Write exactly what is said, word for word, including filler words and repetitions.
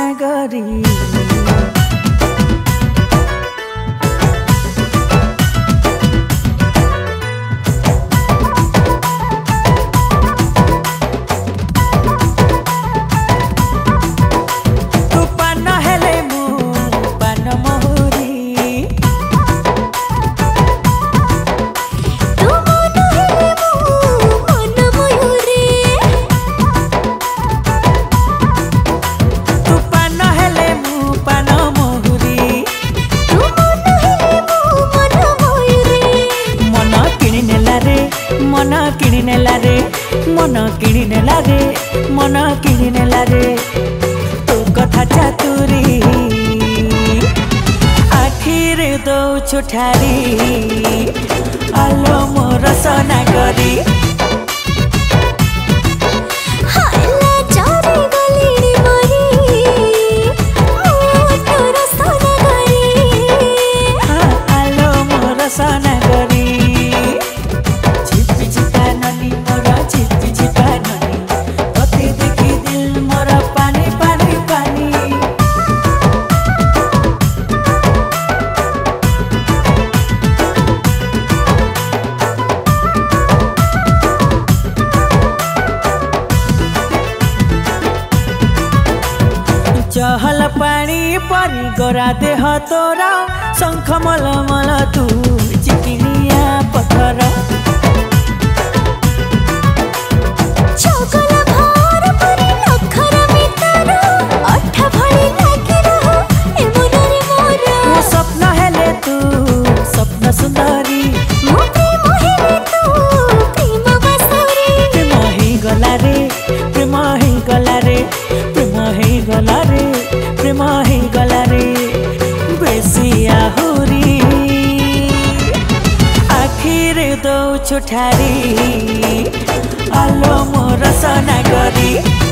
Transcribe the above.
नागरी मन किणी नेला रे मन किणी नेला रे मन किणी नेला रे तू कथा चातुरी आखिरे दौछु ठारी आलो मोर सनागरी चहल पानी परी गोरा देह तोरा शंख मल मल तू चिकिनिया पथर स्वप्न हेले तू स्वप्न सुंदरी प्रेम ही गला रे प्रेम ही गला रे प्रेम ही गला रे प्रेम ही गला रे बेसी आहुरी आखिरे दौछु ठारी आलो मोर सनागरी।